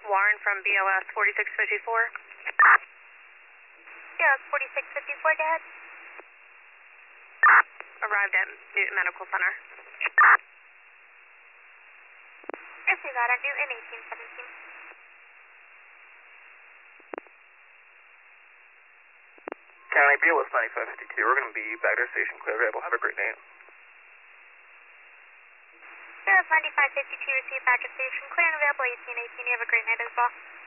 Warren from BOS 4654. BOS 4654, go ahead. Arrived at Newton Medical Center. Receive that at Newton 1817. County BOS 9552, we're going to be back to our station, clear available. Have a great night. BOS 9552, receive back at station, clear and available 1818. You have a great night as well.